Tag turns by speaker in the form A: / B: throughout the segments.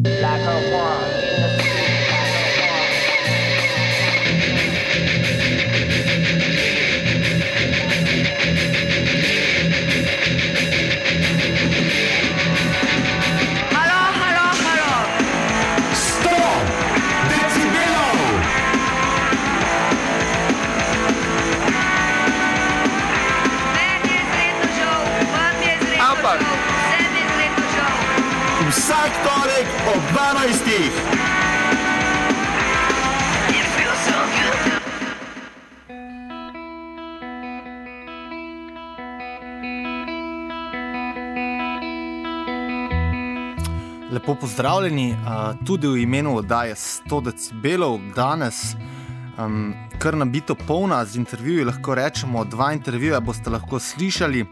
A: Like a war in the street,
B: vsak torek ob 12.
C: Lepo pozdravljeni, tudi v imenu oddaje 100 decibelov. Danes kar nabito polna z intervjuji, lahko rečemo 2 intervjuja boste lahko slišali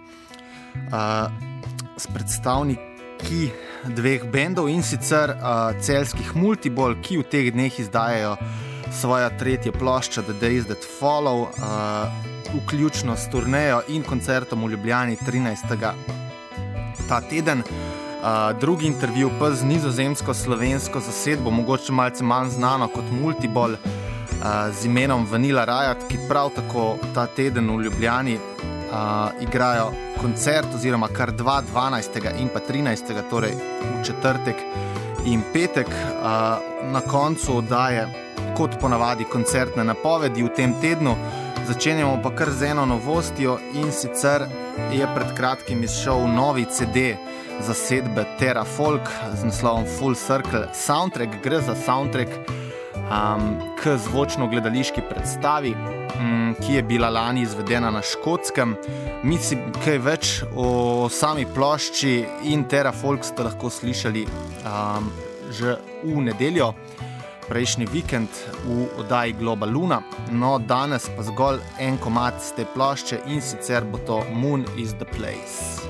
C: s predstavniki 2 bendov, in sicer celjskih Multibol, ki v teh dneh izdajajo svoja 3. plošča The Days That Follow, vključno s turnejo in koncertom v Ljubljani 13. ta teden. Drugi intervju pa z nizozemsko-slovensko zasedbo, mogoče malce manj znano kot Multibol, z imenom Vanilla Riot, ki prav tako ta teden v Ljubljani igrajo koncert, oziroma kar 2, 12. in pa 13., torej v četrtek in petek. Na koncu oddaje, kot ponavadi, koncertne napovedi v tem tednu. Začenjamo pa kar z eno novostjo, in sicer je pred kratkim izšel novi CD zasedbe Terra Folk z naslovom Full Circle Soundtrack. Gre za soundtrack k zvočno-gledališki predstavi, ki je bila lani izvedena na Škotskem. Mislim, kaj več o sami plošči in Terra Folk ste lahko slišali že v nedeljo, prejšnji vikend v oddaji Globa Luna. No, danes pa zgolj en komad z te plošče, in sicer bo to Moon is the Place.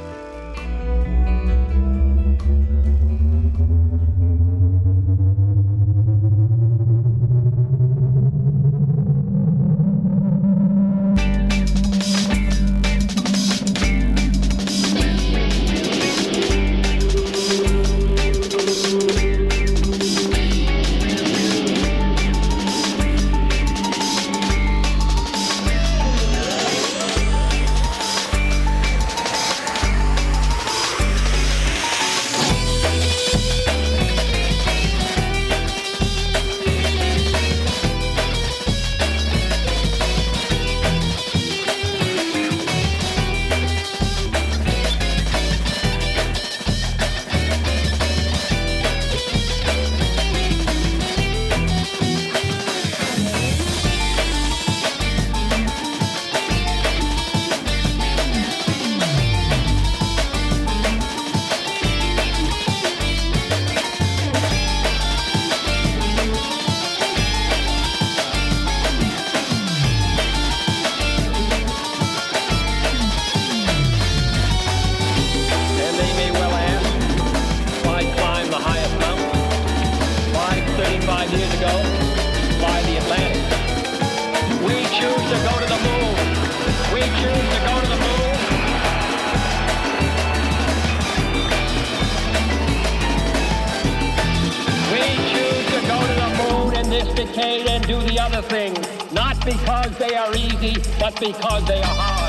A: And do the other things, not because they are easy, but because they are hard.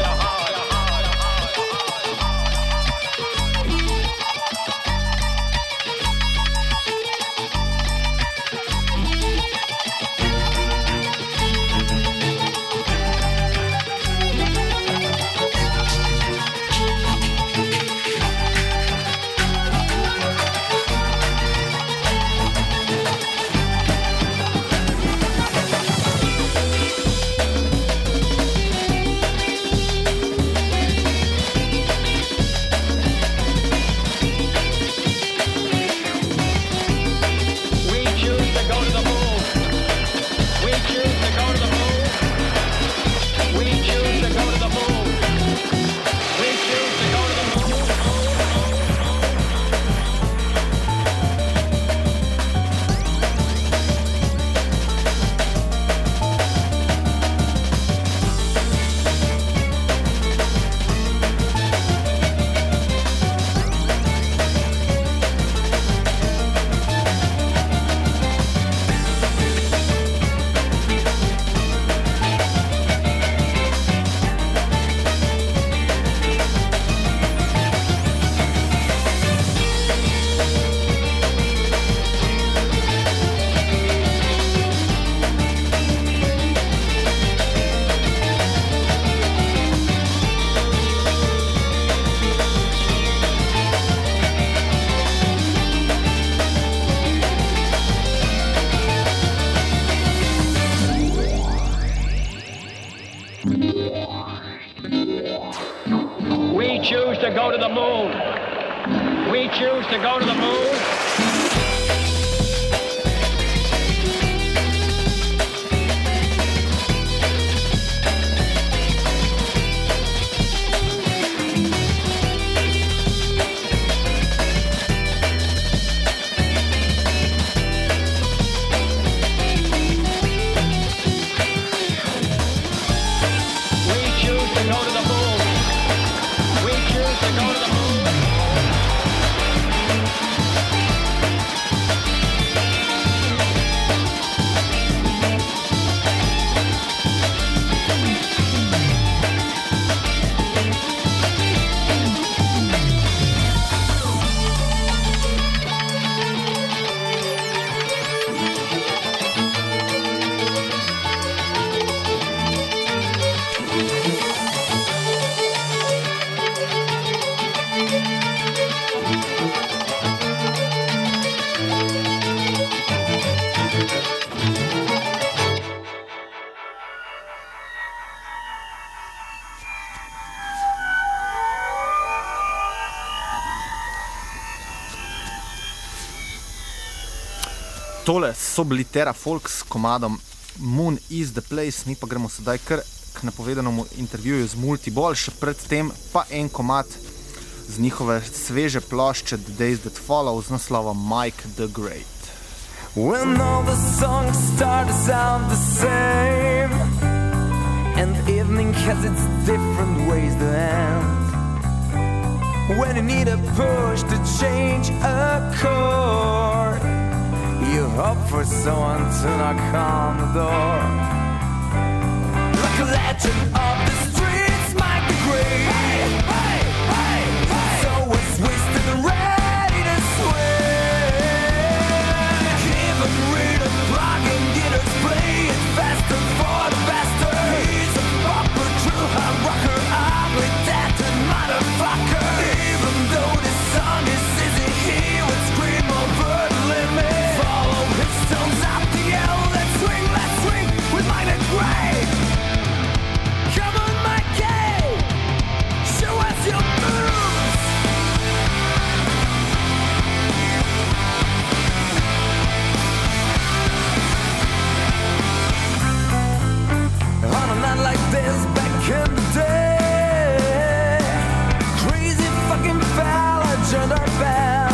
A: choose to go to the moon.
C: Tole so bili Terra Folk s komadom Moon is the place, mi pa gremo sedaj kar k napovedanemu intervjuju z Multiball, še predtem pa en komad z njihove sveže plošče The Days That Follow z naslovom Mike the Great.
D: When all the songs start to sound the same and the evening has its different ways to end, when you need a push to change a chord, you hope for someone to knock on the door. Like a legend of the streets, Mike the Great. Hey, hey, hey, hey. So it's wasted and ready to swing. Give a read a block and get us play it faster for the faster. He's a proper true hard rocker, ugly dead and motherfucker. Even though this song is easy, he would scream over the limit. Stones up the hill, let's swing with mine and gray. Come on, Mikey, show us your moves. On a night like this back in the day, crazy fucking fella joined our band.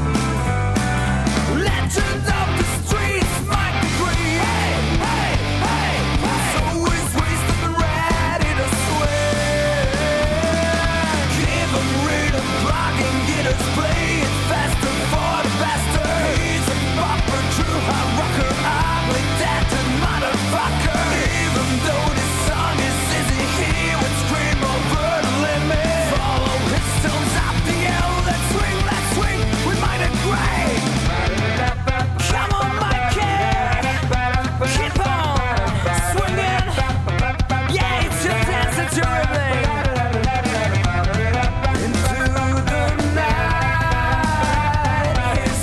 D: Legend of the streets, Mike the Great. Hey, hey, hey, hey. So he's wasted and ready to swing. Give him read a block and get us play it faster for the faster. He's a proper true hard rocker, ugly dead and motherfucker. Even though this song is easy, he would scream over the limit. Follow his stones up the hill, let's swing with mine and gray. Come on, Mikey, keep on swinging. Yeah, it's your dance, it's your rhythm. Into the night, he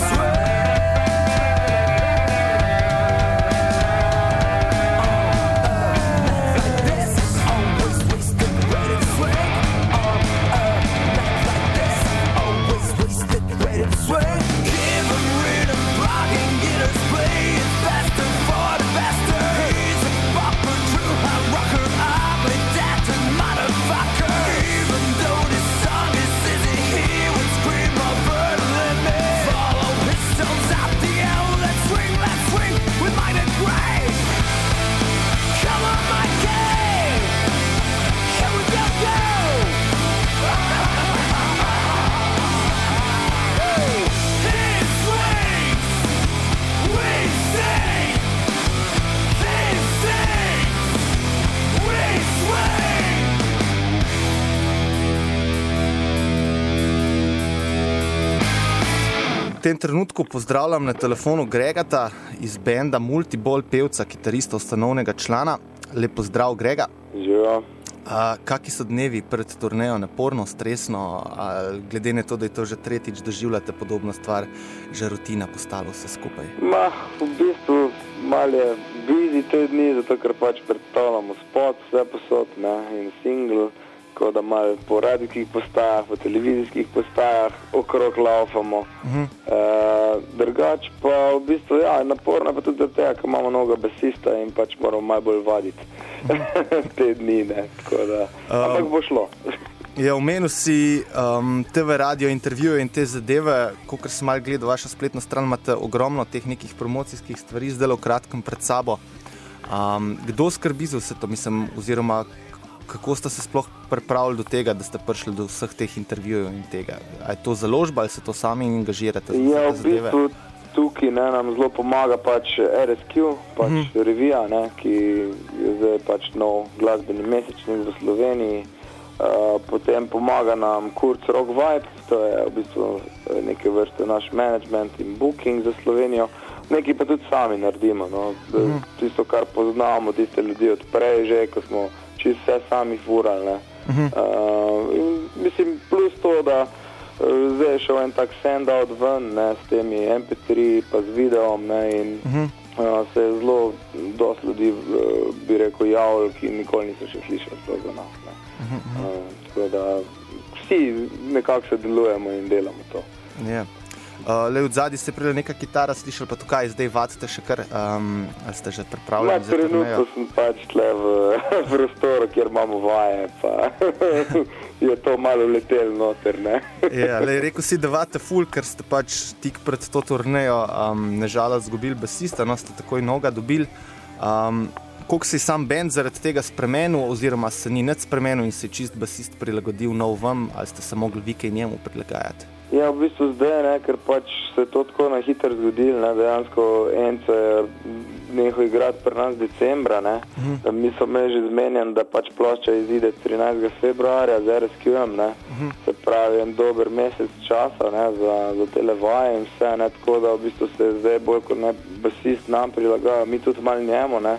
D: like this, always wasted, ready to swing. Like this, always wasted, ready to swing. Give him rhythm, block and get us play it faster for the faster. He's a proper true hard rocker, ugly dead and motherfucker. Even though this song is easy, he would scream over the limit. Follow his stones up the hill, let's swing with mine and gray. Come on, Mikey, here we go. He swings, we sing. He sings, we swing.
C: V tem trenutku pozdravljam na telefonu Gregata iz benda Multiball, pevca, kitarista, ustanovnega člana. Lep pozdrav, Grega.
E: Živijo.
C: Kaki so dnevi pred turnejo, naporno, stresno, glede na to, da je to že tretjič doživljate podobno stvar, že rutina postala vse skupaj?
E: V bistvu malo je busy te dni, zato ker pač predstavljamo spot, vse posod, ne, in single, tako da malo po radijskih postajah, po televizijskih postajah okrog laufamo. Drugač pa v bistvu, naporno pa tudi do tega, ker imamo mnogo basista in pač moramo malo bolj vaditi te dni, ne, tako da, ampak bo šlo.
C: Omenil si TV radio intervjuje in te zadeve, kakor sem malo gledal vašo spletno stran, imate ogromno teh nekih promocijskih stvari zdaj v kratkem pred sabo. Kdo skrbi za vse to, mislim, oziroma kako ste se sploh pripravili do tega, da ste prišli do vseh teh intervjujev in tega? A je to založba ali se to sami angažirate za te zadeve?
E: V bistvu tukaj nam zelo pomaga pač RSQ, pač revija, ne, ki je zdaj pač nov glasbeni mesečnik v Sloveniji. Potem pomaga nam Kurz Rock Vibe, to je v bistvu neke vrste naš management in booking za Slovenijo. Nekaj pa tudi sami naredimo, no. Tisto, kar poznamo, tiste ljudi od prej že, ko smo čisto vse sami furali, ne. Mislim, plus to, da zdaj je šel en tak send-out ven, ne, s temi MP3 pa z videom, ne, in se je zelo dosti ljudi, bi rekel, javljali, ki nikoli niso še slišali sploh za nas, ne. Tako da vsi nekako se delujemo in delamo to.
C: Od zadnji ste prej neka kitara slišali, pa tukaj zdaj vadite še kar, ali ste že pripravljeni za turnejo?
E: Trenutno sem pač tle v prostoru, kjer imamo vaje, pa je to malo letelo noter, ne?
C: Rekel si, da vate ful, ker ste pač tik pred to turnejo nažalost zgubili basista, no, ste takoj noga dobili. Koliko se je sam band zaradi tega spremenil, oziroma se ni nič spremenil in se je čist basist prilagodil nov vam, ali ste se mogli vi kaj njemu prilagajati?
E: V bistvu zdaj, ne, ker pač se je to tako na hitro zgodilo, ne, dejansko Enzo je nehal igrati pri nas decembra, ne, mi smo imeli že zmenjen, da pač plošča izide 13. februarja z RSQ-em, ne, se pravi en dober mesec časa, ne, za tele vaje in vse, ne, tako da v bistvu se je zdaj bolj kot ne basist nam prilagajal, mi tudi malo njemu, ne.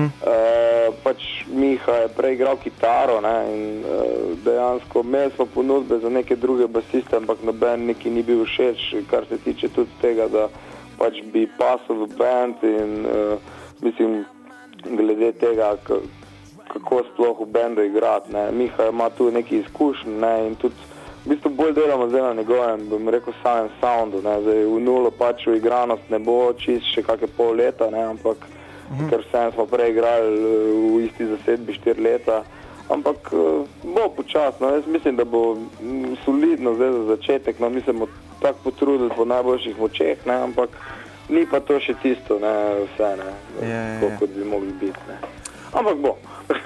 E: Pač Miha je prej igral kitaro, ne, in dejansko imeli smo ponudbe za neke druge basiste, ampak noben neki ni bil všeč, kar se tiče tudi tega, da pač bi pasal v band in mislim, glede tega, kako sploh v bandu igrati, ne. Miha ima tu neki izkušnji, ne, in tudi v bistvu bolj delamo zdaj na njegovem, bom rekel, samem soundu, ne. Zdaj v nulo pač v igranost ne bo čist še kakšne pol leta, ne, ampak ker vsem smo prej igrali v isti zasedbi 4 leta, ampak bo počasno. Jaz mislim, da bo solidno zdaj za začetek, no, mi se bomo tako potrudili po najboljših močeh, ne, ampak ni pa to še tisto, ne, vse, ne, kot bi mogli biti, ne. Ampak bo.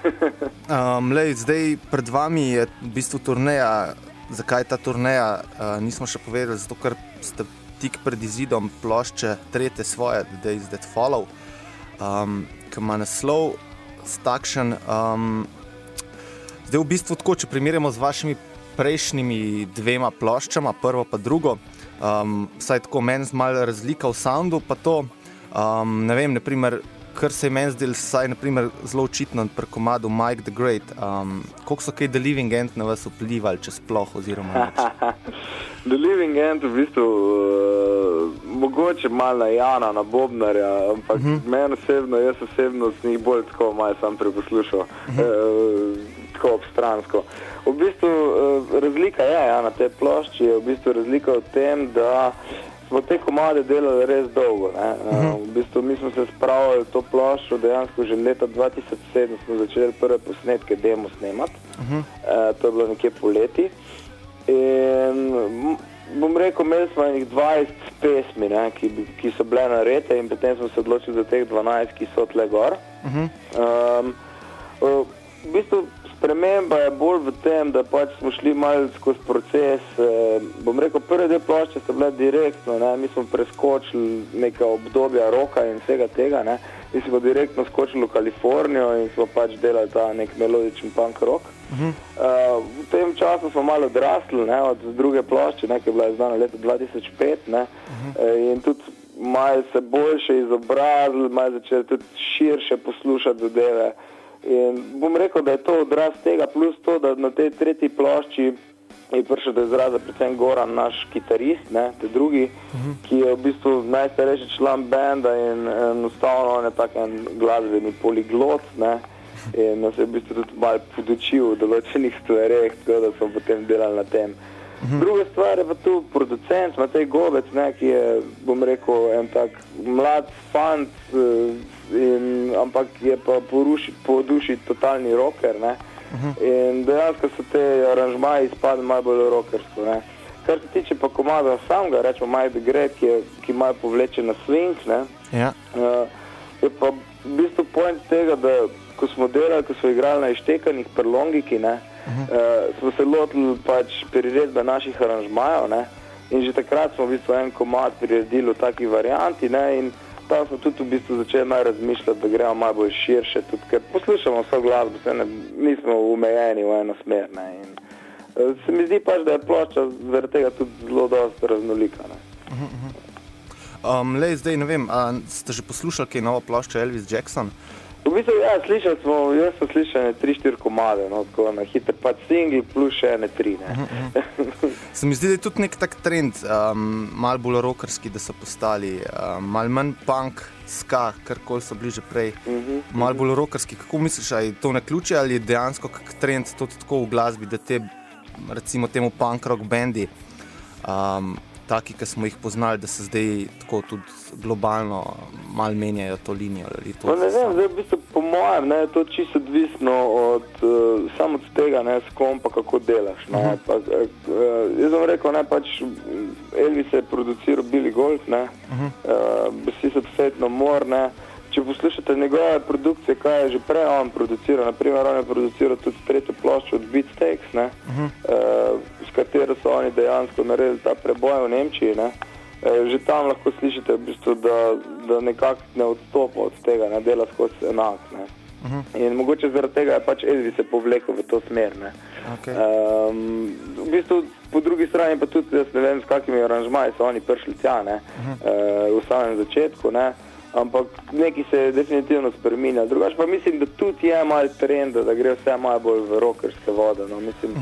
C: Zdaj pred vami je v bistvu turneja. Zakaj ta turneja? Nismo še povedali, zato ker ste tik pred izidom plošče tretje svoje, The Days That Follow, ki ima naslov takšen. Zdaj v bistvu tako, če primerjamo z vašimi prejšnjimi dvema ploščama, prvo pa drugo, vsaj tako meni malo razlika v soundu, pa to, ne vem, naprimer, kar se je meni zdel, saj naprimer zelo očitno pri komadu Mike the Great, koliko so kaj The Living End na vas vplivali, če sploh, oziroma nič?
E: The Living End v bistvu mogoče malo na Jana, na Bobnarja, ampak meni osebno, jaz osebno s njih bolj tako malo sam preposlušal, tako obstransko. V bistvu razlika je, na tej plošči je v bistvu razlika v tem, da smo te komade delali res dolgo, ne. V bistvu mi smo se spravili to ploščo, dejansko že leta 2007 smo začeli prve posnetke demo snemati, to je bilo nekje poleti. In bom rekel, imeli smo enih 20 pesmi, ne, ki so bile narete in potem smo se odločili za teh 12, ki so tle gor. V bistvu sprememba je bolj v tem, da pač smo šli malo skozi proces, bom rekel, prve dve plošče so bile direktno, ne, mi smo preskočili neka obdobja roka in vsega tega, ne, mi smo direktno skočili v Kalifornijo in smo pač delali ta nek melodičen punk rock. V tem času smo malo odrasli, ne, od druge plošče, ne, ki je bila izdana leta 2005, ne, in tudi malo se boljše izobrazili, malo začeli tudi širše poslušati zadeve. In bom rekel, da je to odraz tega, plus to, da na tej tretji plošči je prišel do izraza predvsem Goran, naš kitarist, ne, te drugi, ki je v bistvu najstarejši član benda in enostavno on je tak en glasbeni poliglot, ne. in nas je v bistvu tudi malo podučil v določenih stvareh, tako da smo potem delali na tem. Druga stvar je pa tu producent Matej Gobec, ne, ki je, bom rekel, en tak mlad fant, ampak je pa po duši totalni rocker, ne. In dejansko so te aranžmaji izpadli malo bolj rockersko, ne. Kar se tiče pa komada samega, rečemo My The Great, ki malo povleče na swing, ne, je pa v bistvu point tega, da ko smo delali, ko smo igrali na Ištekanih pri Longiki, ne, smo se lotili pač priredbe naših aranžmajev, ne, in že takrat smo v bistvu en komad priredili v taki varianti, ne, in tam smo tudi v bistvu začeli malo razmišljati, da gremo malo bolj širše, tudi ker poslušamo vso glasbo, nismo umejeni v eno smer, ne, in se mi zdi pač, da je plošča zaradi tega tudi zelo dosti raznolika, ne.
C: Lej, zdaj ne vem, ste že poslušali kaj novo ploščo Elvis Jackson?
E: V bistvu, ja, slišali smo, jaz sem slišal 3-4 komade, no, tako na hiter pač single plus še 3, ne.
C: Se mi zdi, da je tudi nek tak trend, malo bolj rockerski, da so postali, malo manj punk, ska, karkoli so bili že prej, malo bolj rockerski. Kako misliš, je to naključje ali je dejansko kak trend to tako v glasbi, da te, recimo temu punk rock bendi, taki, ki smo jih poznali, da se zdaj tako tudi globalno malo menjajo to linijo? Ali to
E: ne vem, zdaj v bistvu po mojem, ne, to čisto odvisno samo od tega, ne, s kom pa kako delaš. Ne, pa, jaz vam rekel, ne, pač Elvis je produciral Billy Gold, ne, Besisat Fate No More, ne. Če poslušate njegove produkcije, kaj je že prej on produciral, naprimer on je produciral tudi tretjo ploščo od Beatsteaks, ne, s katero so oni dejansko naredili ta preboj v Nemčiji, ne. Že tam lahko slišite v bistvu, da nekako ne odstopa od tega, ne, dela skozi enak, ne. In mogoče zaradi tega je pač Elvis se povlekel v to smer, ne.
C: Okay.
E: V bistvu po drugi strani pa tudi, jaz ne vem, s kakimi aranžmaji so oni prišli tja, ne, v samem začetku, ne. Ampak nekaj se je definitivno spreminjal. Drugače pa mislim, da tudi je malo trend, da gre vse malo bolj v rockerske vode. No. Mislim,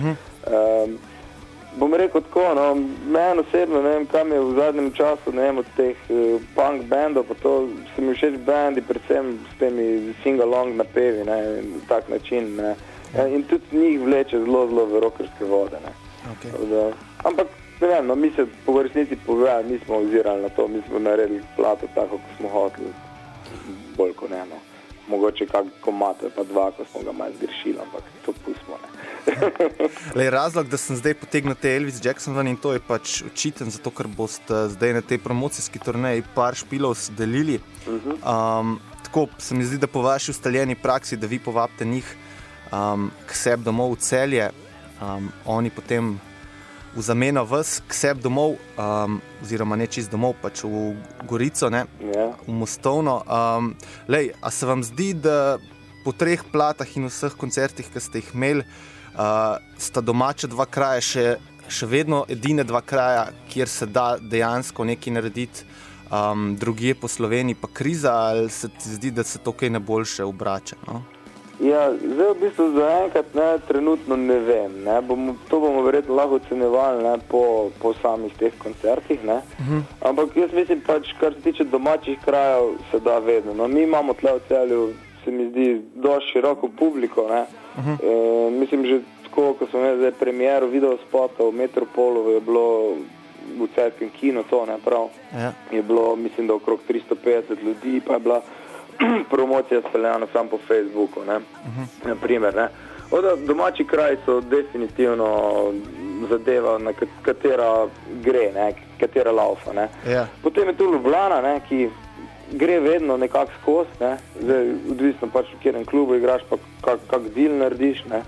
E: bom rekel tako, no, meni osebno, ne vem, kam je v zadnjem času, ne vem, od teh punk bandov, pa to se mi všeč bandi, predvsem s temi sing-along napevi, ne, tak način, ne. In tudi njih vleče zelo v rockerske vode, ne.
C: Okay.
E: Ampak ne vem, no, mi se po resnici povedali, nismo ozirali na to, mi smo naredili plato tako, ko smo hoteli, bolj kot ne, no. Mogoče kak komate, pa 2, ko smo ga malo zgrešili, ampak to pustimo, ne.
C: Lej, razlog, da sem zdaj potegnil te Elvis Jackson ven in to je pač očiten, zato ker boste zdaj na tej promocijski turneji par špilov delili. Tako se mi zdi, da po vaši ustaljeni praksi, da vi povabite njih k sebi domov v Celje, oni potem v zameno vas k sebi domov, oziroma ne čist domov, pač v Gorico, ne, v Mostovno. Lej, a se vam zdi, da po 3 platah in vseh koncertih, ki ste jih imeli, sta domača 2 kraja še vedno edine 2 kraja, kjer se da dejansko nekaj narediti drugje po Sloveniji, pa kriza, ali se ti zdi, da se to kaj ne boljše obrača, no?
E: Ja, zdaj v bistvu zaenkrat, ne, trenutno ne vem, ne, to bomo verjetno lahko ocenjevali, ne, po samih teh koncertih, ne, ampak jaz mislim pač, kar se tiče domačih krajev, se da vedno, no, mi imamo tle v Celju, se mi zdi, dosti široko publiko, ne, mislim, že tako, ko smo imeli zdaj premiero videospota v Metropolu, je bilo v Celjskem kinu to, ne, prav, je bilo, mislim, da okrog 350 ljudi, pa je bila promocija speljana samo po Facebooku, ne, naprimer, ne. Domači kraji so definitivno zadeva, na katera gre, ne, katera laufa, ne. Potem je tu Ljubljana, ne, ki gre vedno nekako skozi, ne, zdaj odvisno pač v kjerem klubu igraš, pa kak deal narediš, ne.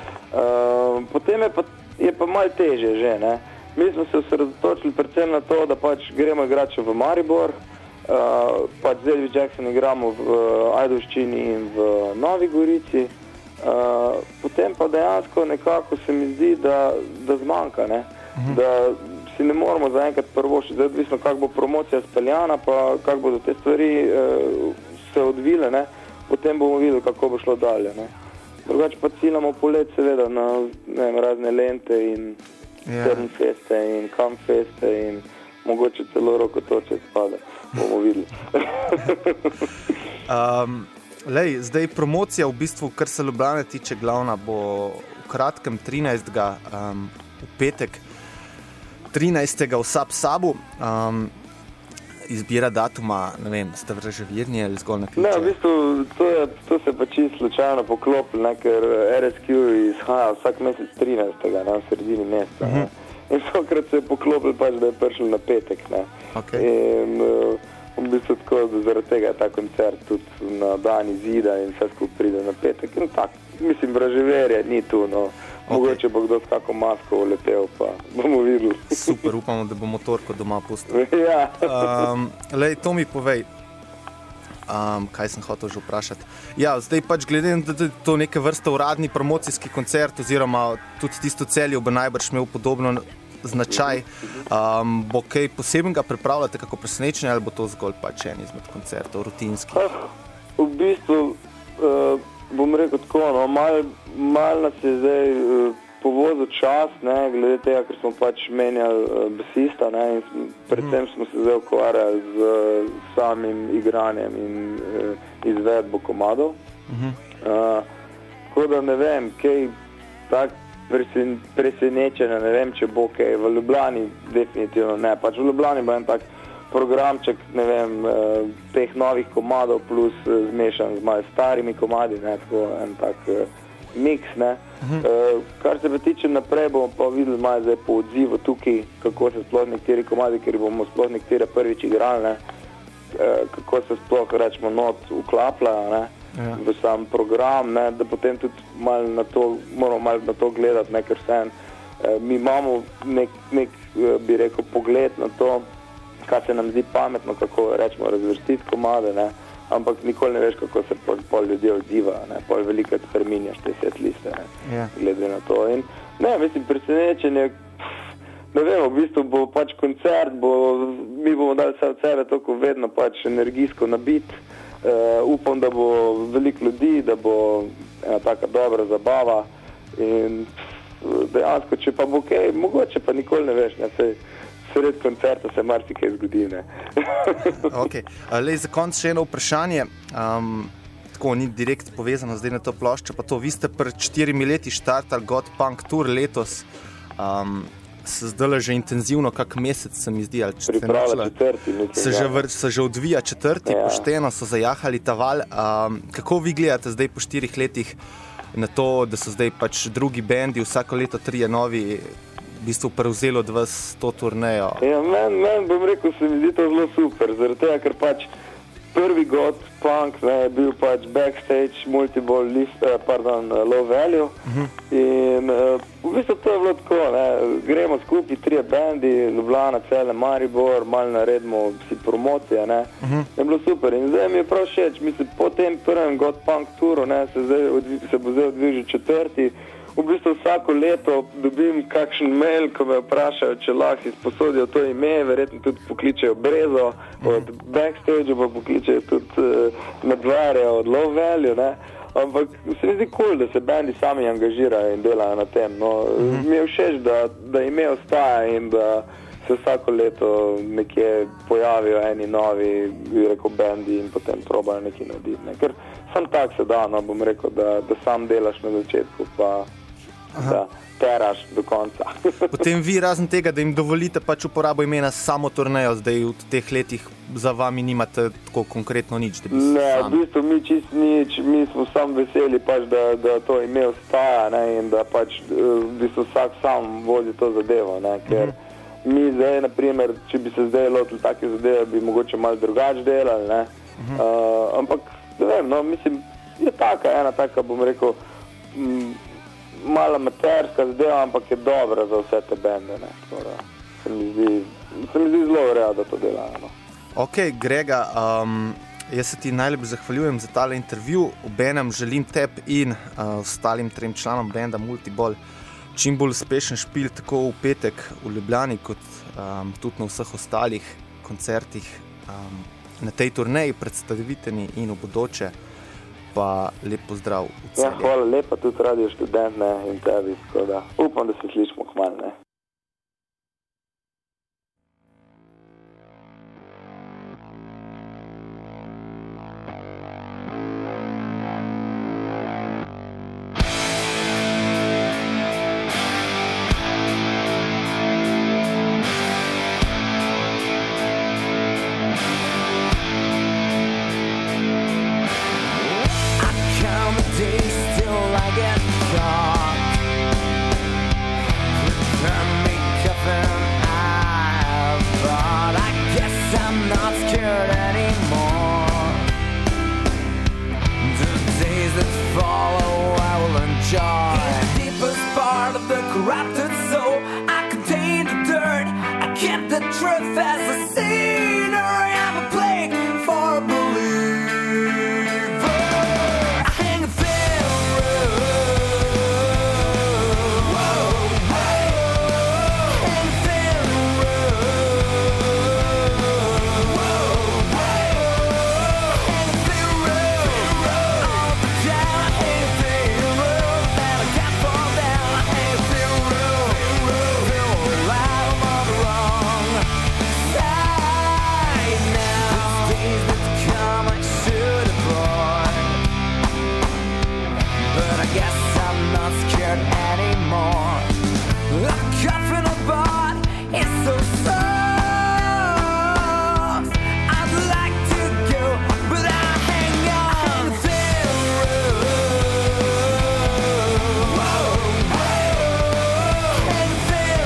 E: Potem je pa malo teže že, ne. Mi smo se osredotočili predvsem na to, da pač gremo igrati še v Maribor, pač z Elvis Jackson igramo v Ajdovščini in v Novi Gorici, potem pa dejansko nekako se mi zdi, da zmanjka, ne, da si ne moramo zaenkrat prvošiti, zdaj odvisno kako bo promocija speljana, pa kako bodo te stvari se odvile, ne, potem bomo videli, kako bo šlo dalje, ne. Drugače pa ciljamo polet seveda na, ne vem, razne lente in Trnfeste in Kampfeste in mogoče celo Rokotoče spada. Bomo videli.
C: Zdaj promocija v bistvu, kar se Ljubljane tiče, glavna bo v kratkem 13. V petek 13. v Sabu. Izbira datuma, ne vem, ste vraževirni ali zgolj na ključe?
E: Ne, v bistvu to se pa čisto slučajno poklopilo, ker RSQ izhaja vsak mesec 13. v sredini meseca. In tokrat se je poklopilo pač, da je prišel na petek.
C: Okay.
E: In v bistvu tako, da zaradi tega je ta koncert tudi na dan izida in vse skupaj pride na petek. In tak, mislim, vraževerje ni tu, no. Mogoče bo kdo s kako masko uletel, pa bomo videli.
C: Super, upamo, da bo motorko doma pustil.
E: Ja.
C: To mi povej, kaj sem hotel že vprašati. Ja, zdaj pač glede na to neke vrste uradni promocijski koncert, oziroma tudi tisto Celje bo najbrž imel podobno značaj. Bo kaj posebnega pripravljate, kako presenečenje, ali bo to zgolj pač en izmed koncertov, rutinski?
E: V bistvu, bom rekel tako, no, mal nas je zdaj povozil čas, glede tega, ker smo pač menjali basista, in predvsem smo se zdaj ukvarjali z samim igranjem in izvedbo komadov. Tako da ne vem, kaj tak presenečenja, ne vem, če bo kaj. V Ljubljani definitivno ne. Pač v Ljubljani bo en tak programček, ne vem, teh novih komadov plus zmešan z malo starimi komadi, tako en tak miks, Kar se pa tiče naprej, bomo pa videli malo zdaj po odzivu tukaj, kako se sploh nekateri komadi, ker bomo sploh nekateri prvič igrali, kako se sploh, rečemo, not vklapljajo, v sam program, da potem tudi moramo malo na to gledati, ker mi imamo nek, bi rekel, pogled na to, kaj se nam zdi pametno, kako, rečemo, razvrstiti komade, ampak nikoli ne veš, kako se pol ljudje odziva, pol veliko spreminjaš te set liste, glede na to. In mislim, presenečenje, ne vem, v bistvu bo pač koncert, mi bomo dali vse od sebe toliko vedno pač energijsko nabit, upam, da bo veliko ljudi, da bo ena taka dobra zabava in dejansko, če pa bo kaj, mogoče pa nikoli ne veš, sred koncerta se marsikaj zgodi,
C: Ok. Za konec še eno vprašanje, tako ni direkt povezano zdaj na to ploščo, pa to, vi ste pred 4 leti štartali God Punk Tour letos, se zdaj že intenzivno kak mesec, se mi zdi, ali
E: pripravlja četrti, mislim,
C: se že odvija četrti, pošteno so zajahali ta val. Kako vi gledate zdaj po 4 letih na to, da so zdaj pač drugi bendi, vsako leto 3 novi, v bistvu prevzeli od vas to turnejo?
E: Ja, meni bom rekel, se mi zdi to zelo super, zaradi tega, ker pač prvi God Punk je bil pač backstage, multiball list, low value, in v bistvu to je bilo tako, gremo skupaj 3 bendi, Ljubljana, Celje, Maribor, malo naredimo si promocije, je bilo super in zdaj mi je prav všeč, mislim, po tem prvem God Punk turu, se bo zdaj odvil že četrti. V bistvu vsako leto dobim kakšen mail, ko me vprašajo, če lahko izposodijo to ime, verjetno tudi pokličejo Brezo od backstage, pa pokličejo tudi Medvarja od Low Value, ampak se mi zdi cool, da se bendi sami angažirajo in delajo na tem. Mi je všeč, da ime ostaja in da se vsako leto nekje pojavijo eni novi, bi rekel, bendi in potem probajo nekaj narediti. Ker sam tak se da, bom rekel, da sam delaš na začetku, pa da teraš do konca.
C: Potem vi, razen tega, da jim dovolite pač uporabo imena samo turnejo, zdaj v teh letih za vami nimate tako konkretno nič, da bi se
E: v bistvu mi čist nič, mi smo sam veseli pač, da to ime ostaja, in da pač v bistvu vsak sam vodi to zadevo, ker mi zdaj, naprimer, če bi se zdaj lotili take zadeve, bi mogoče malo drugače delali, ampak, ne vem, mislim, je ena taka, bom rekel, malo amaterska zadeva, ampak je dobra za vse te bende, se mi zdi zelo vredo, da to delajo.
C: Ok, Grega, jaz se ti najlepše zahvaljujem za tale intervju, obenem želim tebi in ostalim 3 članom benda Multiball čim bolj uspešen špil tako v petek v Ljubljani, kot tudi na vseh ostalih koncertih na tej turneji, predstavitveni in v bodoče, pa lep pozdrav v Celje.
E: Hvala lepa tudi Radio Študent in tebi, tako da upam, da se slišimo kmalu.
D: corrupted soul. I contained the dirt, I kept the truth as a sinner. I have a plague for a believer. I hang a thin rope. Whoa, hey. Hang a thin rope. Whoa, hey. Hang a thin rope. Up and down, hang a thin rope. And I can't fall down. I hang a thin rope. Feel alive, I'm on the wrong side now. These days that come, I should have brought. But I guess I'm not scared anymore. A coffin I bought is so soft. I'd like to go, but I hang on thin rope. Whoa, hey. Hang thin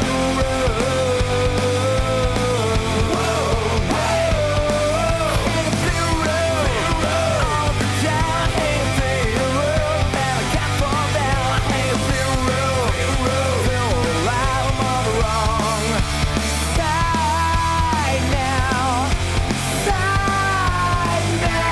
D: rope. Whoa, hey. Hang thin rope. Up and down, hang thin rope. And I can't fall down. I hang thin rope. Feel alive, I'm on the wrong side now. Side now.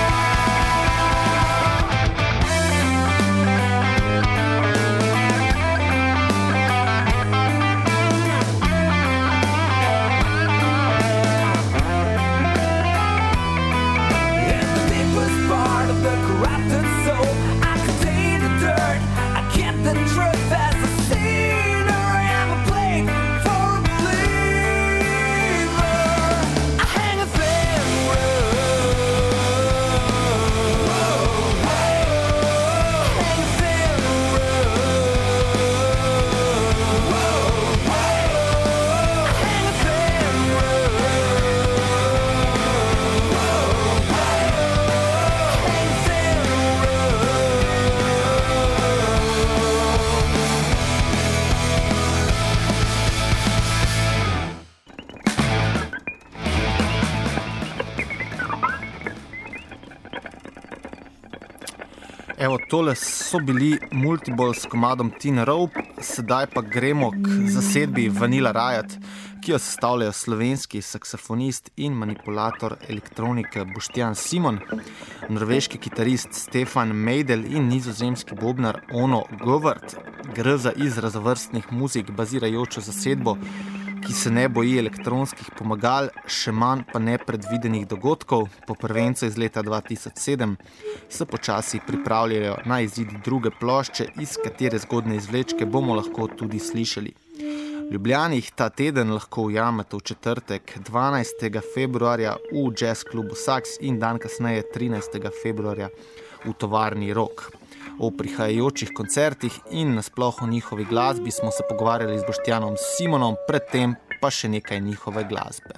D: In the deepest part of the corrupted soul, I contain the dirt, I kept the truth as a sinner. I am a plague for a believer. I hang a thin rope. Whoa, hey. Hang a thin rope. Whoa, hey. Hang a thin rope. Whoa, hey. Hang a thin
C: Evo, tole so bili Multiball s komadom Tin Rope, sedaj pa gremo k zasedbi Vanilla Riot, ki jo sestavljajo slovenski saksofonist in manipulator elektronike Boštjan Simon, norveški kitarist Stefan Mejdel in nizozemski bobnar Ono Govert. Gre za iz raznovrstnih muzik bazirajočo zasedbo, ki se ne boji elektronskih pomagal, še manj pa nepredvidenih dogodkov. Po prvencu iz leta 2007 se počasi pripravljajo na izid druge plošče, iz katere zgodne izvlečke bomo lahko tudi slišali. Ljubljani jih ta teden lahko ujamete v četrtek 12. februarja v Jazz klubu Saks in dan kasneje 13. februarja v tovarni Rok. O prihajajočih koncertih in nasploh o njihovi glasbi smo se pogovarjali z Boštjanom Simonom, predtem pa še nekaj njihove glasbe.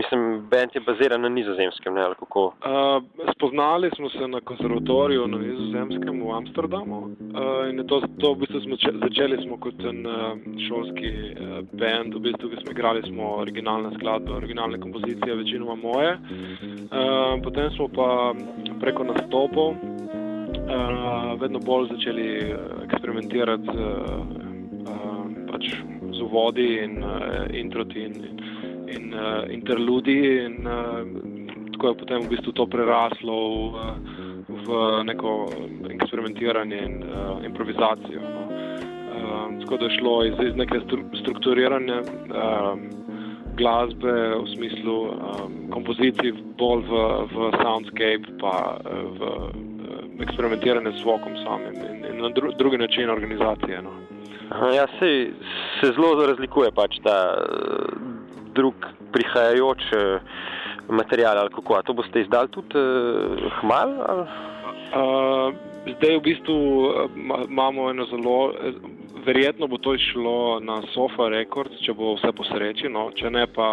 F: band je baziran na Nizozemskem, ne, ali kako?
G: Spoznali smo se na konservatoriju na Nizozemskem v Amsterdamu in to v bistvu začeli smo kot en šolski band, v bistvu, ki smo igrali smo originalne skladbe, originalne kompozicije, večinoma moje. Potem smo pa preko nastopov vedno bolj začeli eksperimentirati pač z uvodi in introti in interludi in tako je potem v bistvu to preraslo v neko eksperimentiranje in improvizacijo. Tako da je šlo iz neke strukturirane glasbe v smislu kompozicij bolj v soundscape pa v eksperimentiranje s zvokom samim in na drugi način organizacije. No.
F: Ja, se zelo razlikuje pač ta drug prihajajoč material ali kako. A to boste izdali tudi hmal?
G: Zdaj v bistvu imamo eno zelo, verjetno bo to išlo na Sofa Records, če bo vse po sreči, no, če ne pa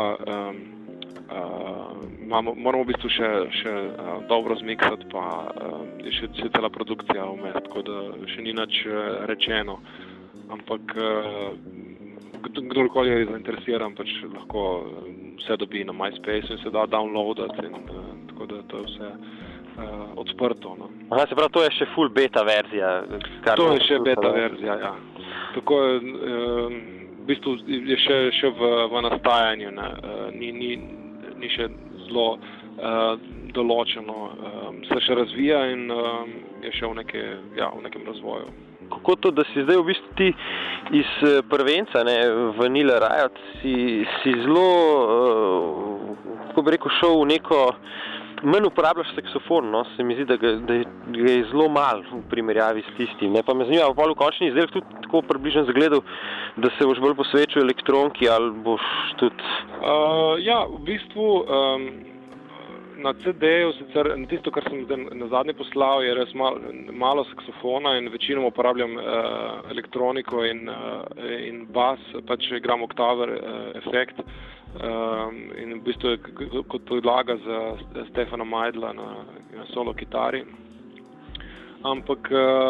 G: moramo v bistvu še dobro zmiksati, pa je še cela produkcija vmes, tako da še ni nič rečeno. Ampak kdorkoli je zainteresiran, pač lahko vse dobi na MySpace in se da downloadati in tako da to je vse odprto. No.
F: Aha, se pravi, to je še full beta verzija?
G: To je še beta verzija, ja. Tako je, v bistvu je še v nastajanju, ne. Ni še zelo določeno, se še razvija in je še v nekem razvoju.
F: Kako to, da si zdaj v bistvu ti iz prvenca, ne, Vanilla Riot, si zelo, kako bi rekel, šel v neko, manj uporabljaš saksofon, no, se mi zdi, da ga je zelo malo v primerjavi s tistim, ne, pa me zanima, pa v končni izdelek tudi tako približno zagledal, da se boš bolj posvečal elektronki ali boš tudi...
G: Ja, v bistvu... Na CD-ju, sicer tisto, kar sem na zadnje poslal, je res malo saksofona in večinoma uporabljam elektroniko in bas, pač igram oktaver efekt in v bistvu je kot podlaga za Stefana Majdla na solo kitari. Ampak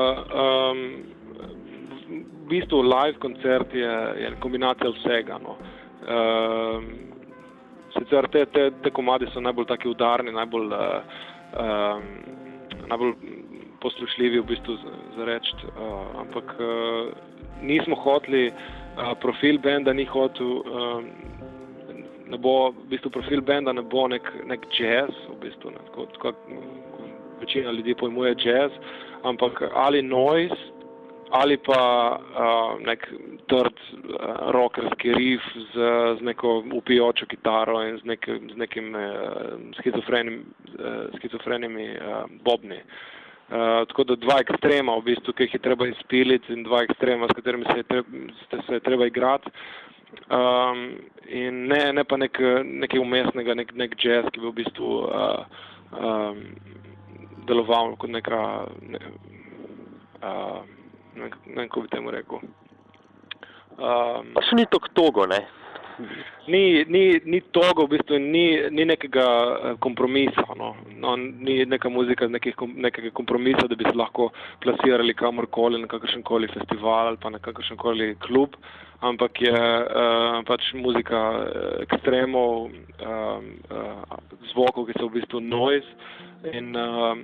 G: v bistvu live koncert je kombinacija vsega, no. Sicer te komadi so najbolj taki udarni, najbolj poslušljivi v bistvu za reči, ampak nismo hoteli, profil benda ni hotel, ne bo, v bistvu profil benda ne bo nek jazz, v bistvu, ne, tako večina ljudi pojmuje jazz, ampak ali noise, ali pa nek trd rockerski riff z neko upijočo kitaro in z nekim skizofrenimi bobni. Tako da dva ekstrema, v bistvu, ki jih je treba izpiliti in dva ekstrema, s katerimi se je treba igrati. In ne pa nekaj umestnega, nek jazz, ki bi v bistvu deloval kot neka... Ne vem, kako bi temu rekel.
F: Pa še ni togo, ne?
G: Ni togo, v bistvu ni nekega kompromisa, no. Ni neka muzika nekega kompromisa, da bi se lahko plasirali kamorkoli, na kakršenkoli festival ali pa na kakršenkoli klub, ampak je pač muzika ekstremov, zvokov, ki so v bistvu noise in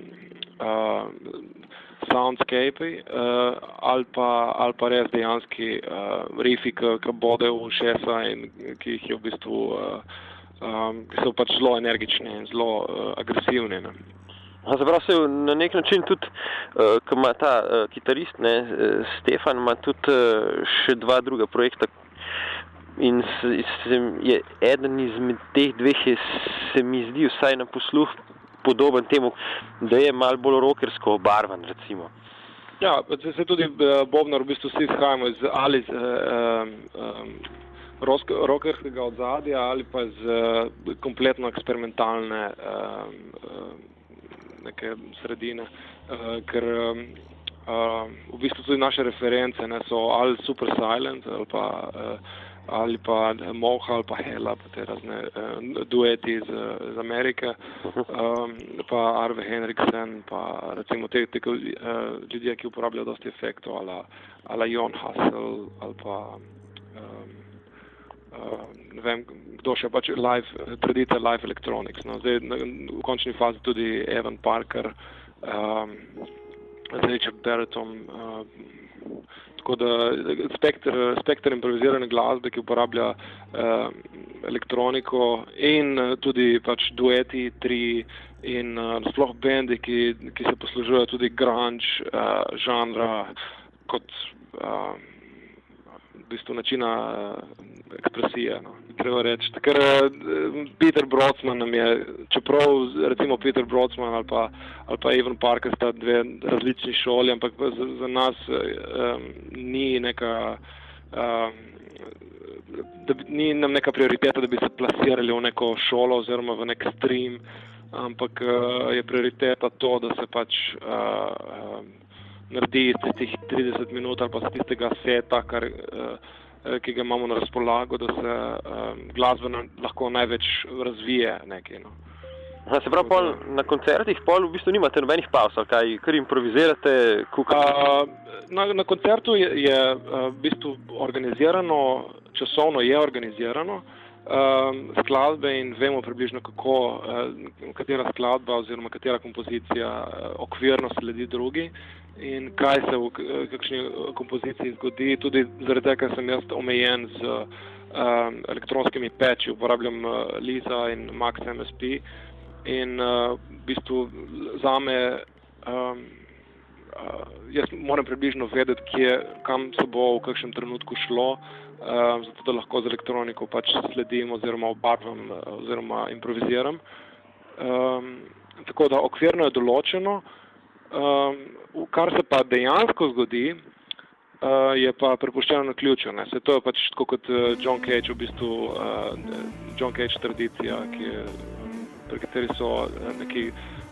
G: soundscape ali pa res dejanski rifi, ki bodejo v ušesa in ki jih je v bistvu ki so pač zelo energični in zelo agresivni. Ne.
F: Zaprav se na nek način tudi, ko ima ta kitarist, ne, Stefan, ima tudi še dva druga projekta in je eden izmed teh dveh se mi zdi vsaj na posluh podoben temu, da je malo bolj rockersko obarvan, recimo.
G: Ja, se tudi bobnar v bistvu vsi izhajamo ali rockerskega odzadja ali pa z kompletno eksperimentalne neke sredine, ker v bistvu tudi naše reference, ne, so ali Super Silent ali pa ali pa Moha ali pa Hela, pa te razne dueti iz Amerike, pa Arve Henriksen, pa recimo te ljudje, ki uporabljajo dosti efektov, ali Jon Hassel, ali pa ne vem, kdo še pač tradite Live Electronics. No. Zdaj v končni fazi tudi Evan Parker, z Richard Barrettom, tako da spekter improvizirane glasbe, ki uporablja elektroniko in tudi pač dueti, tri in sploh bendi, ki se poslužujejo tudi grunge žanra kot v bistvu načina ekspresije, no, treba reči. Ker Peter Brodsman nam je, čeprav recimo Peter Brodsman ali pa Evan Parker sta dve različni šoli, ampak za nas ni neka ni nam neka prioriteta, da bi se plasirali v neko šolo oziroma v nek stream, ampak je prioriteta to, da se pač naredi iz tistih 30 minut ali pa z tistega seta, ki ga imamo na razpolago, da se glasbeno lahko največ razvije nekaj. No.
F: Se pravi, na koncertih v bistvu nimate nobenih pauz, ali kaj, kar improvizirate?
G: Na koncertu je v bistvu organizirano, časovno je organizirano, skladbe in vemo približno kako, katera skladba oziroma katera kompozicija okvirno sledi drugi in kaj se v kakšni kompoziciji zgodi, tudi zaradi tega, ker sem jaz omejen z elektronskimi patchi, uporabljam Lisa in Max MSP in v bistvu zame jaz moram približno vedeti, kam se bo v kakšnem trenutku šlo, zato da lahko z elektroniko pač sledim oziroma obarvam oziroma improviziram. Tako da okvirno je določeno. Kar se pa dejansko zgodi, je pa prepuščeno na ključu. Se to je pač tako kot John Cage, v bistvu John Cage tradicija, pri kateri so neki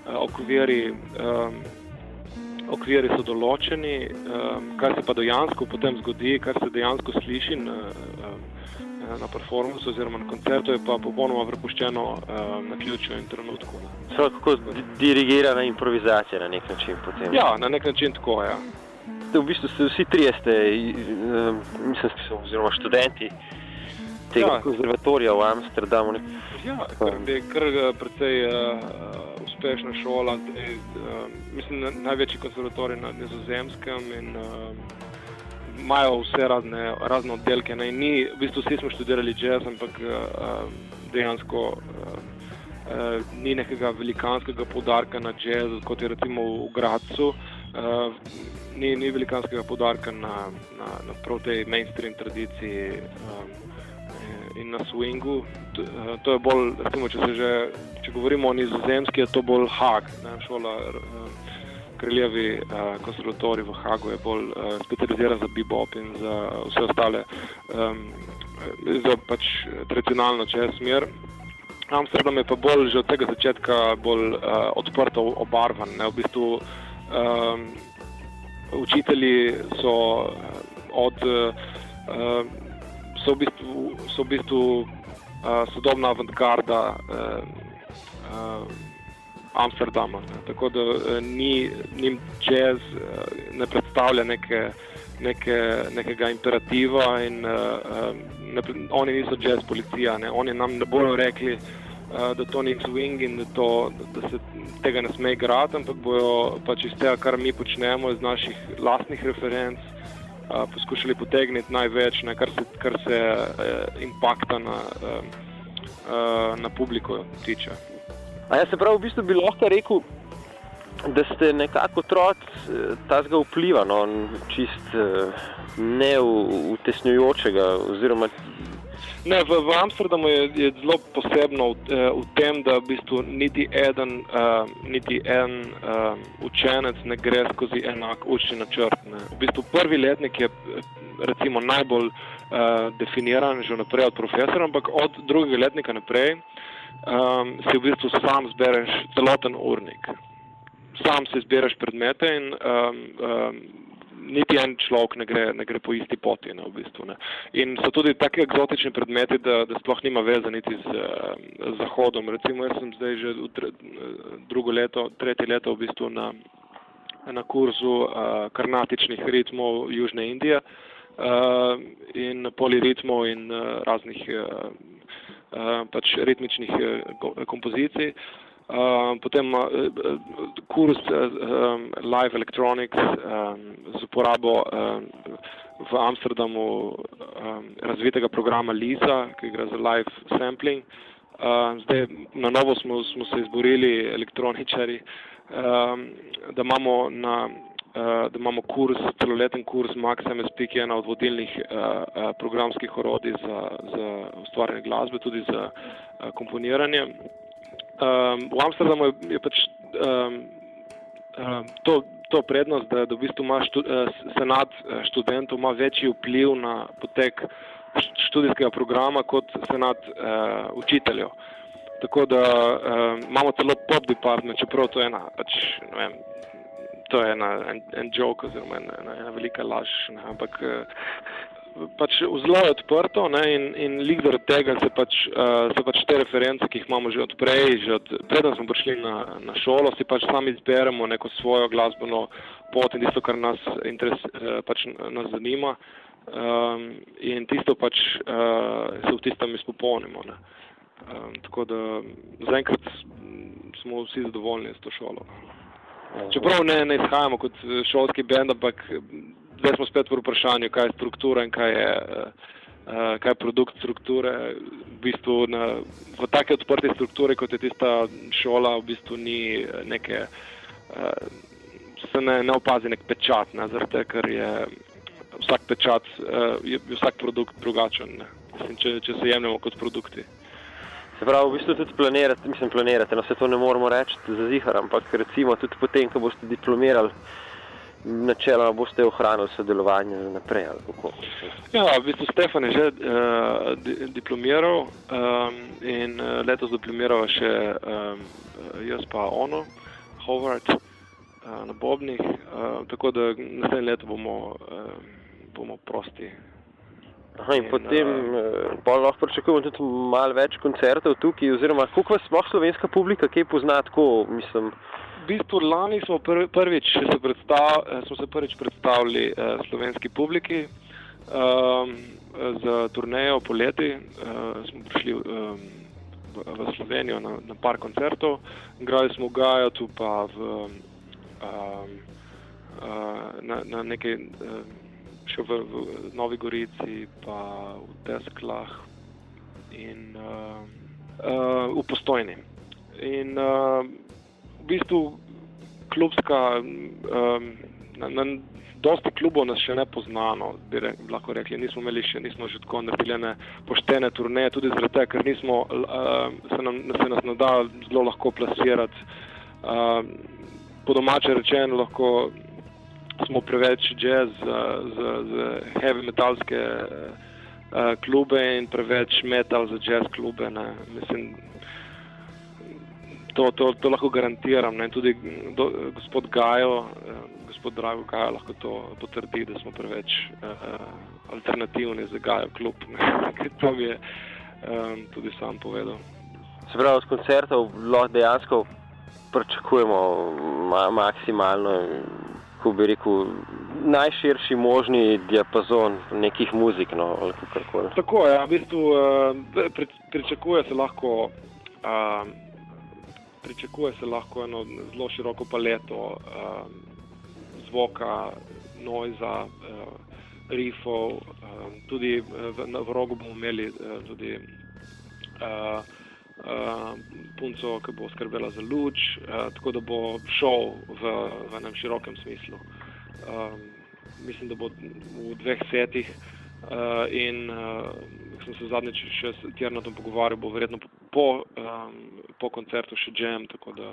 G: okviri so določeni, kar se pa dejansko potem zgodi, kar se dejansko sliši na performansu oziroma na koncertu, je pa popolnoma prepuščeno na ključu in trenutku.
F: Kako dirigirana improvizacija na nek način potem?
G: Ja, na nek način tako, ja.
F: V bistvu vsi trije ste, mislim, oziroma študenti tega konzervatorija v Amsterdamu.
G: Ja, kar precej uspešna šola, mislim, največji konzervatorij na Nizozemskem in imajo vse razne oddelke. Ne? In v bistvu vsi smo študirali jazz, ampak dejansko ni nekega velikanskega poudarka na jazz, kot je recimo v Gradcu. Ni velikanskega poudarka na prav tej mainstream tradiciji in na swingu. To je bolj, recimo, če govorimo o Nizozemski, je to bolj Haag, šola Kraljevi konservatorij v Haagu je bolj specializiran za bebop in za vse ostale, za pač tradicionalno jazz smer. Amsterdam je pa bolj že od tega začetka bolj odprto obarvan. Ne? V bistvu učitelji so v bistvu sodobna avantgarda Amsterdama. Ne. Tako da njim jazz ne predstavlja nekega imperativa in oni niso jazz policija. Ne. Oni nam ne bojo rekli, da to ni swing in da se tega ne sme igrati, ampak bojo pač iz tega, kar mi počnemo, iz naših lastnih referenc, poskušali potegniti največ, ne, kar se impakta na publiko tiče.
F: A ja, se pravi, v bistvu bi lahko rekel, da ste nekako otroci tazga vpliva, no, čist ne utesnjujočega, oziroma...
G: Ne, v Amsterdamu je zelo posebno v tem, da v bistvu niti en učenec ne gre skozi enak učni načrt. Ne. V bistvu prvi letnik je recimo najbolj definiran že naprej od profesora, ampak od drugega letnika naprej si v bistvu sam zbereš celoten urnik. Sam si zberaš predmete in niti en človek ne gre po isti poti, ne, v bistvu. Ne. In so tudi taki eksotični predmeti, da sploh nima veze niti z Zahodom. Recimo, jaz sem zdaj že tretje leto v bistvu na kurzu karnatičnih ritmov Južne Indije in poliritmov in raznih pač ritmičnih kompozicij. Potem kurs Live Electronics z uporabo v Amsterdamu razvitega programa LISA, ki gre za live sampling. Zdaj na novo smo se izborili elektroničari, da imamo celoleten kurs Max MSP, ki je ena od vodilnih programskih orodij za ustvarjanje glasbe, tudi za komponiranje. V Amsterdamu je pač to prednost, da v bistvu ima senat študentov ima večji vpliv na potek študijskega programa kot senat učiteljev. Tako da imamo celo pop department, čeprav to je en joke oziroma ena velika laž, ne, ampak pač zelo je odprto, ne, in lik zaradi tega se pač te reference, ki jih imamo že od prej, preden smo prišli na šolo, si pač sami izberemo neko svojo glasbeno pot in tisto, kar nas zanima, in tisto pač se v tistem izpopolnimo, ne. Tako da zaenkrat smo vsi zadovoljni s to šolo. Čeprav ne izhajamo kot šolski bend, ampak zdaj smo spet v vprašanju, kaj je struktura in kaj je produkt strukture. V bistvu v take odprte strukture, kot je tista šola, v bistvu ni neke, se ne opazi nek pečat, ne, zaradi, ker je vsak pečat, je vsak produkt drugačen, ne. Mislim, če se jemljamo kot produkti.
F: Se pravi, v bistvu tudi planirate, no, vse to ne moramo reči za zihar, ampak recimo tudi potem, ko boste diplomirali, načeloma boste ohranili sodelovanje naprej, ali kako?
G: Ja, v bistvu Stefan je že diplomiral in letos diplomiral še jaz pa Ono, Howard na bobnih, tako da naslednje leto bomo prosti.
F: Aha, in potem lahko pričakujemo tudi malo več koncertov tukaj, oziroma koliko vas sploh slovenska publika kaj pozna tako, mislim?
G: V bistvu lani smo se prvič predstavili slovenski publiki za turnejo poleti. Smo prišli v Slovenijo na par koncertov. Igrali smo v Gajatu pa na nekaj še v Novi Gorici, pa v Desklah in v Postojni. In v bistvu klubska, dosti klubov nas še ne poznano, bi lahko rekli, nismo še tako naredili poštene turneje, tudi zaradi tega, ker se nas ne da zelo lahko plasirati. Po domače rečeno lahko smo preveč jazz za heavy metalske klube in preveč metal za jazz klube, ne. Mislim, to lahko garantiram, ne. Tudi gospod Drago Gajo lahko to potrdi, da smo preveč alternativni za Gajo klub, ne. To mi je tudi sam povedal.
F: Se pravi, od koncertov lahko dejansko pričakujemo maksimalno, ko bi rekel, najširši možni diapazon nekih muzik, no, ali kakorkoli.
G: Tako je, v bistvu pričakuje se lahko eno zelo široko paleto zvoka, noiza, riffov, tudi v Rogu bomo imeli tudi punco, ki bo skrbela za luč, tako da bo šov v enem širokem smislu. Mislim, da bo v 2 setih in sem se zadnjič še s Tjernatom pogovarjal, bo verjetno po koncertu še jam, tako da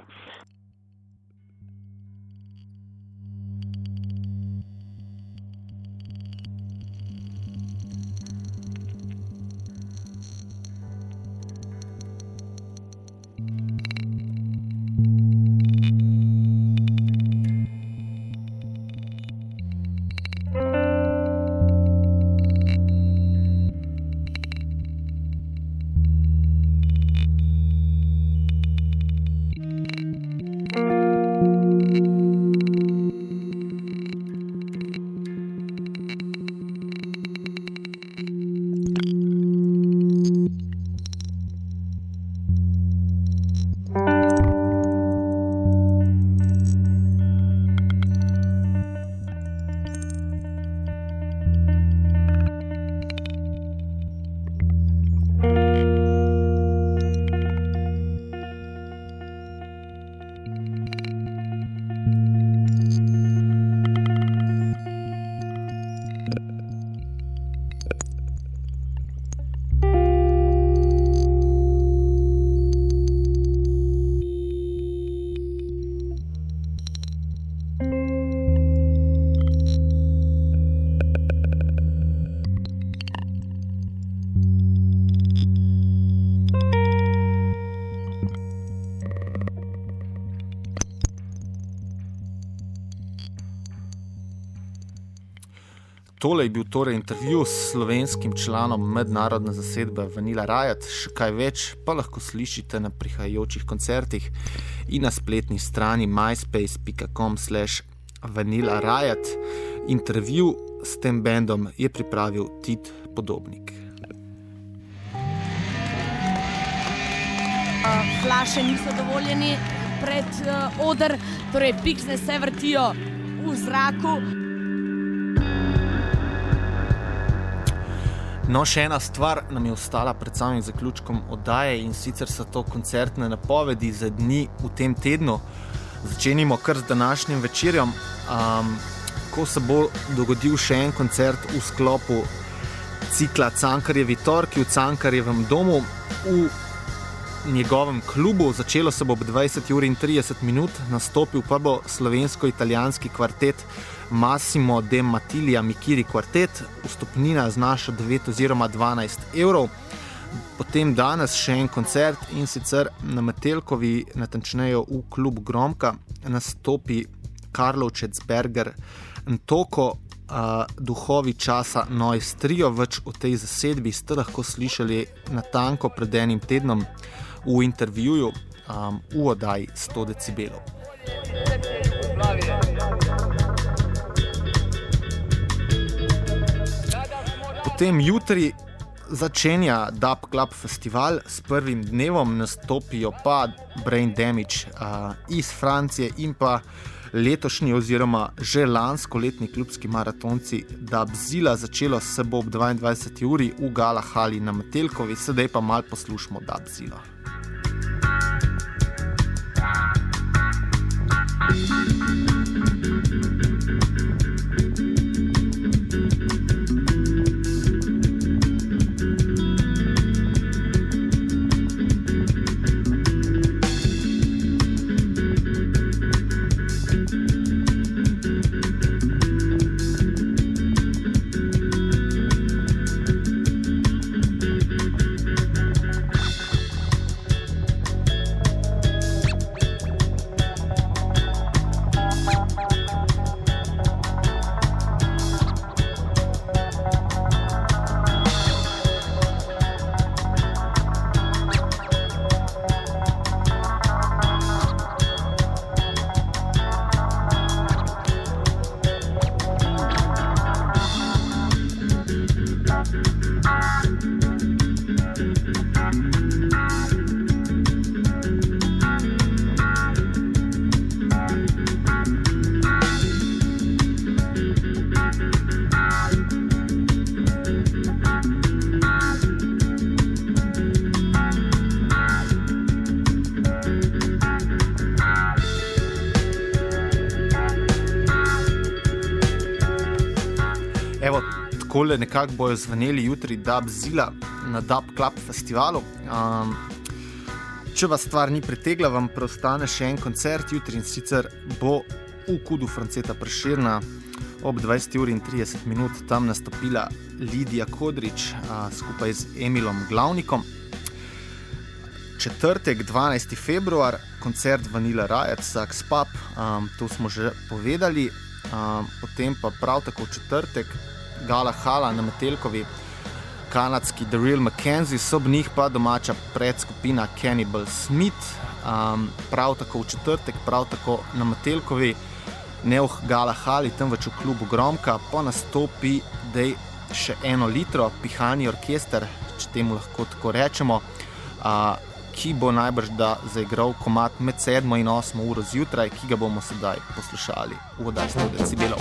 C: Tole je bil torej intervju s slovenskim članom mednarodne zasedbe Vanilla Riot. Še kaj več pa lahko slišite na prihajajočih koncertih in na spletni strani myspace.com/Vanilla Riot. Intervju s tem bendom je pripravil Tit Podobnik.
H: Flaše niso dovoljeni pred oder, torej piksne se vrtijo v zraku.
C: No, še ena stvar nam je ostala pred samim zaključkom oddaje in sicer so to koncertne napovedi za dni v tem tednu. Začenimo kar z današnjim večerjem, ko se bo dogodil še en koncert v sklopu cikla Cankarjevi torki v Cankarjevem domu v njegovem klubu. Začelo se bo ob 20:30, nastopil pa bo slovensko-italijanski kvartet Massimo De Mattiglia Mikiri Quartet. Vstopnina znaša 9 oziroma 12 evrov. Potem danes še en koncert in sicer na Metelkovi, natančneje v klub Gromka, nastopi Karlovčec Berger Ntoko, duhovi časa Noise Trio. Več o tej zasedbi ste lahko slišali natanko pred enim tednom v intervjuju v oddaji 100 decibelov. Potem jutri začenja Dub Club festival s prvim dnevom, nastopijo pa Brain Damage iz Francije in pa letošnji oziroma že lanskoletni klubski maratonci Dubzilla. Začelo se bo ob 22. uri v Gala Hali na Metelkovi, sedaj pa malo poslušamo Dubzilla. Takole nekako bojo zveneli jutri Dubzilla na Dub Club festivalu. Če vas stvar ni pretegla, vam preostane še en koncert jutri in sicer bo v Kudu Franceta Prešerna ob 20:30 tam nastopila Lidija Kodrič skupaj z Emilom Glavnikom. Četrtek, 12. februar, koncert Vanilla Riot, Sax Pub, to smo že povedali. Potem pa prav tako v četrtek Gala Hala na Metelkovi, kanadski The Real Mackenzies, ob njih pa domača predskupina Cannibal Smith. Prav tako v četrtek, prav tako na Metelkovi, ne v Gala Hali, temveč v klubu Gromka, pa nastopi dej še 1 litro Pihalni orkester, če temu lahko tako rečemo, ki bo najbrž da zaigral komad med 7 in 8 uro zjutraj, ki ga bomo sedaj poslušali v oddaji 100 decibelov.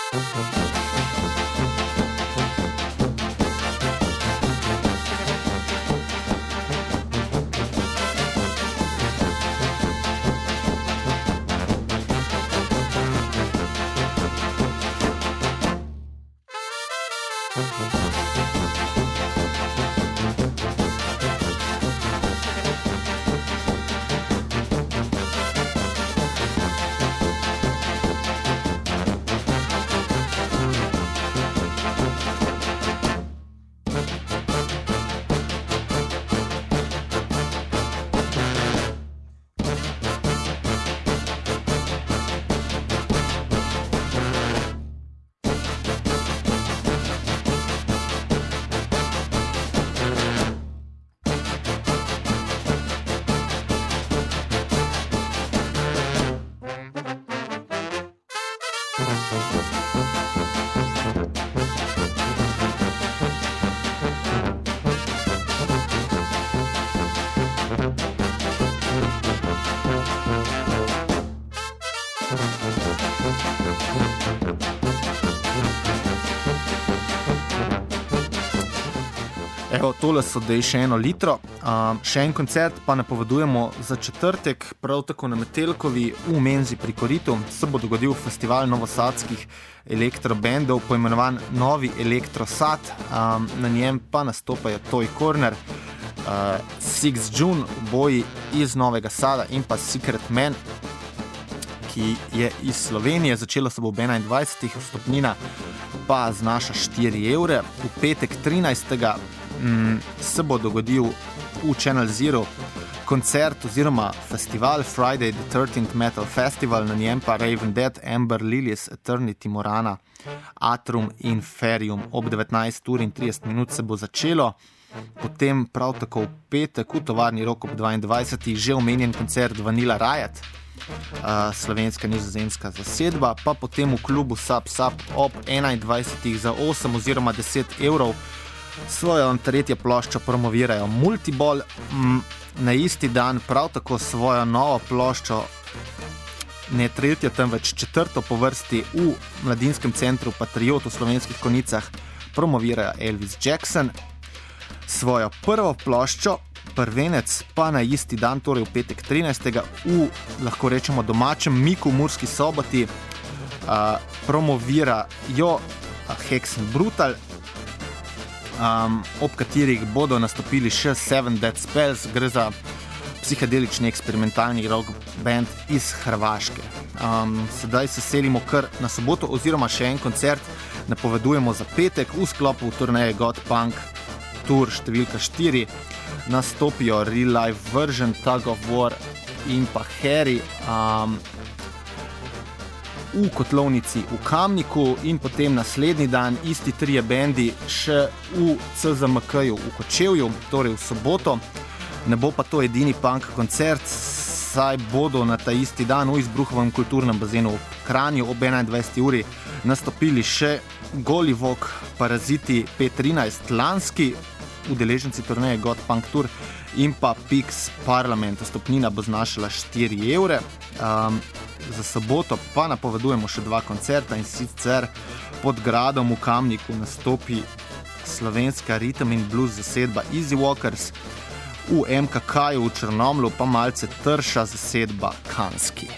C: Evo, tole so dej še 1 litro. Še en koncert pa napovedujemo za četrtek, prav tako na Metelkovi v Menzi pri Koritu se bo dogodil festival novosadskih elektrobendov, poimenovan Novi Elektrosad. Na njem pa nastopajo Toy Corner, Six June, oboji iz Novega Sada in pa Secret Man, ki je iz Slovenije. Začelo se bo ob 21. Vstopnina pa znaša 4 evre. V petek 13. Se bo dogodil v Channel Zero koncert oziroma festival Friday the 13th Metal Festival, na njem pa Raven Dead, Amber Lilies, Eternity, Morana, Atrum in Ferium. Ob 19:30 se bo začelo. Potem prav tako v petek v Tovarni Rok ob 22. že omenjen koncert Vanilla Riot, slovenska nizozemska zasedba, pa potem v klubu Sub ob 21. za 8 oziroma 10 evrov svojo tretjo ploščo promovirajo Multibol. Na isti dan prav tako svojo novo ploščo, ne tretjo, temveč četrto po vrsti, v Mladinskem centru Patriot v Slovenskih Konjicah promovirajo Elvis Jackson. Svojo prvo ploščo, Prvenec, pa na isti dan, torej v petek 13. v, lahko rečemo, domačem Miku v Murski Soboti promovirajo Hexen Brutal, ob katerih bodo nastopili še Seven Dead Spells. Gre za psihedelični eksperimentalni rock band iz Hrvaške. Sedaj se selimo kar na soboto, oziroma še en koncert napovedujemo za petek v sklopu turneje God Punk Tour številka 4. Nastopijo Real Life Version, Tug of War in pa Harry v Kotlovnici v Kamniku, in potem naslednji dan isti trije bendi še v CZMK-ju v Kočevju, torej v soboto. Ne bo pa to edini punk koncert, saj bodo na ta isti dan v Izbruhovem kulturnem bazenu v Kranju ob 21. uri nastopili še Golivok, Paraziti, P13, lanski udeleženci turneje God Punk Tour, in pa Pix Parlament. Vstopnina bo znašala 4 evre. Za soboto pa napovedujemo še 2 koncerta, in sicer pod Gradom v Kamniku nastopi slovenska ritem in blues zasedba Easy Walkers, v MKK-ju v Črnomlju pa malce trša zasedba Kanski.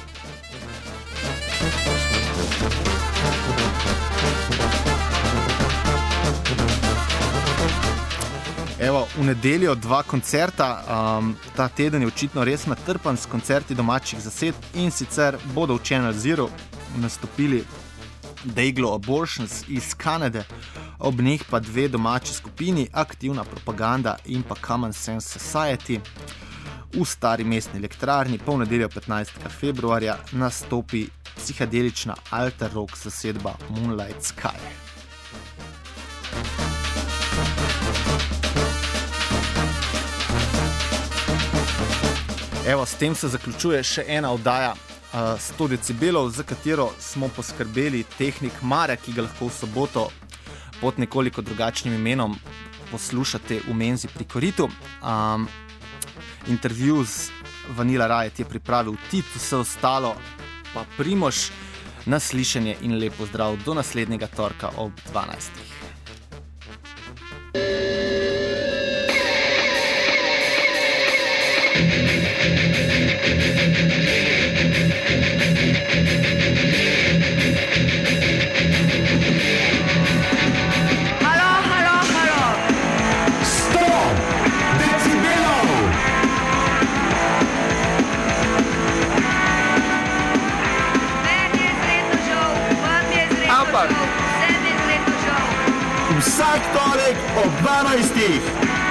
C: Evo, v nedeljo 2 koncerta, ta teden je očitno res natrpan s koncerti domačih zased, in sicer bodo v Channel Zero nastopili Dayglow Abortions iz Kanade, ob njih pa 2 domači skupini, Aktivna propaganda in pa Common Sense Society. V Stari mestni elektrarni pa v nedeljo 15. februarja nastopi psihedelična alter rock zasedba Moonlight Sky. Evo, s tem se zaključuje še ena oddaja 100 decibelov, za katero smo poskrbeli tehnik Mare, ki ga lahko v soboto pod nekoliko drugačnim imenom poslušate v Menzi pri Koritu. Intervju z Vanilla Riot je pripravil Tit, vse ostalo pa Primož. Na slišanje in lep pozdrav do naslednjega torka ob 12.
B: Vsak torek ob 12.